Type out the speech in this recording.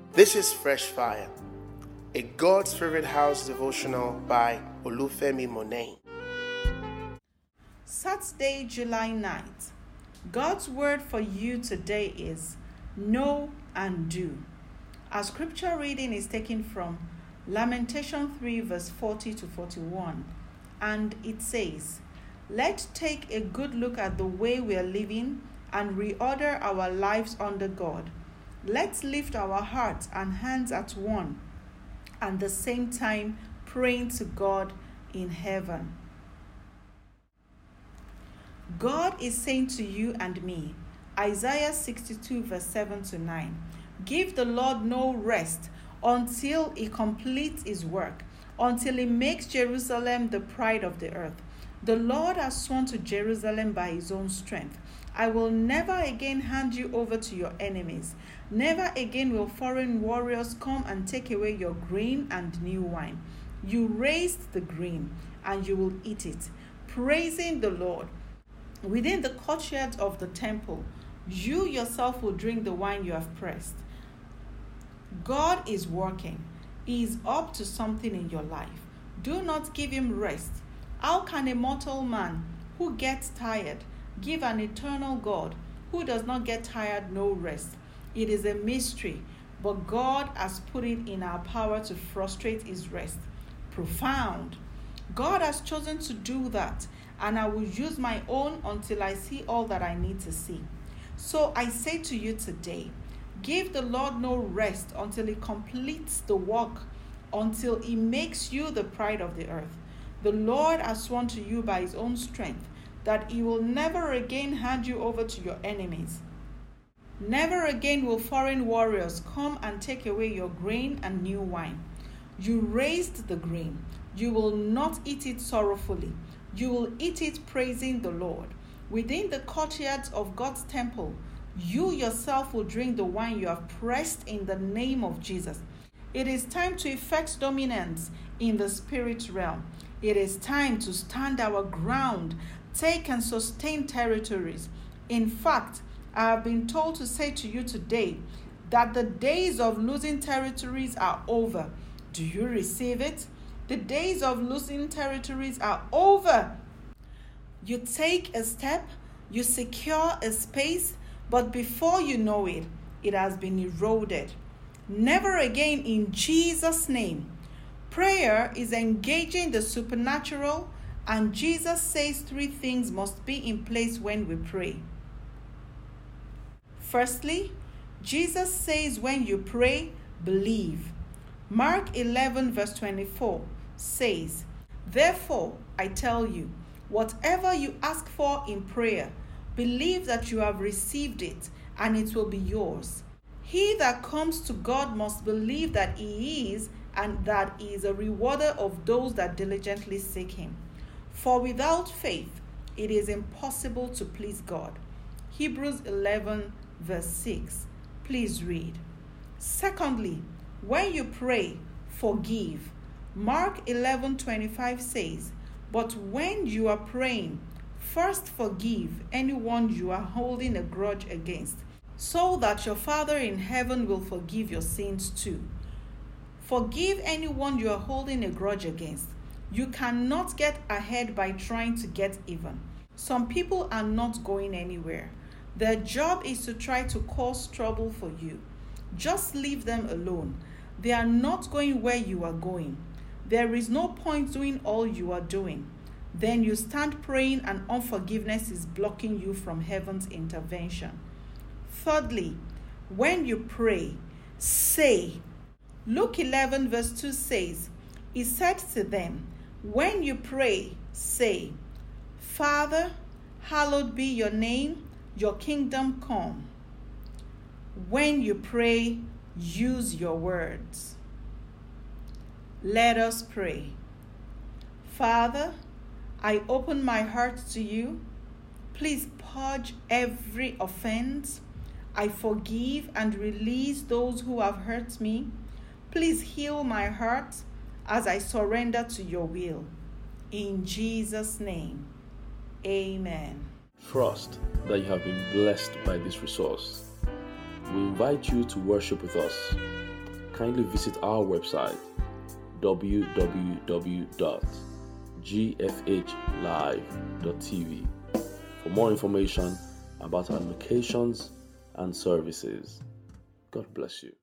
This is Fresh Fire, a God's Favorite House devotional by Olufemi Monet. Saturday, July 9th. God's word for you today is know and do. Our scripture reading is taken from Lamentation 3 verse 40 to 41, and it says, "Let's take a good look at the way we are living and reorder our lives under God. Let's lift our hearts and hands at one, and the same time praying to God in heaven." God is saying to you and me, Isaiah 62 verse 7 to 9, "Give the Lord no rest until he completes his work, until he makes Jerusalem the pride of the earth. The Lord has sworn to Jerusalem by his own strength, I will never again hand you over to your enemies. Never again will foreign warriors come and take away your grain and new wine. You raised the grain, and you will eat it, praising the Lord. Within the courtyards of the temple, you yourself will drink the wine you have pressed." God is working. He is up to something in your life. Do not give him rest. How can a mortal man who gets tired give an eternal God who does not get tired no rest? It is a mystery, but God has put it in our power to frustrate his rest. Profound. God has chosen to do that, and I will use my own until I see all that I need to see. So I say to you today, give the Lord no rest until he completes the work, until he makes you the pride of the earth. The Lord has sworn to you by his own strength that he will never again hand you over to your enemies. Never again will foreign warriors come and take away your grain and new wine. You raised the grain. You will not eat it sorrowfully. You will eat it praising the Lord. Within the courtyards of God's temple, you yourself will drink the wine you have pressed in the name of Jesus. It is time to effect dominance in the spirit realm. It is time to stand our ground, take and sustain territories. In fact, I have been told to say to you today that the days of losing territories are over. Do you receive it? The days of losing territories are over. You take a step, you secure a space, but before you know it, it has been eroded. Never again in Jesus' name. Prayer is engaging the supernatural, and Jesus says 3 things must be in place when we pray. Firstly, Jesus says when you pray, believe. Mark 11 verse 24 says, "Therefore, I tell you, whatever you ask for in prayer, believe that you have received it, and it will be yours." He that comes to God must believe that he is, and that he is a rewarder of those that diligently seek him. For without faith, it is impossible to please God. Hebrews 11 verse 6. Please read. Secondly, when you pray, forgive. Mark 11:25 says, "But when you are praying, first forgive anyone you are holding a grudge against, so that your Father in heaven will forgive your sins too." Forgive anyone you are holding a grudge against. You cannot get ahead by trying to get even. Some people are not going anywhere. Their job is to try to cause trouble for you. Just leave them alone. They are not going where you are going. There is no point doing all you are doing. Then you stand praying and unforgiveness is blocking you from heaven's intervention. Thirdly, when you pray, say. Luke 11 verse 2 says, "He said to them, when you pray, say, Father, hallowed be your name, your kingdom come." When you pray, use your words. Let us pray. Father, I open my heart to you. Please purge every offense. I forgive and release those who have hurt me. Please heal my heart as I surrender to your will. In Jesus' name, amen. Trust that you have been blessed by this resource. We invite you to worship with us. kindly visit our website www.gfhlive.tv for more information about our locations and services. God bless you.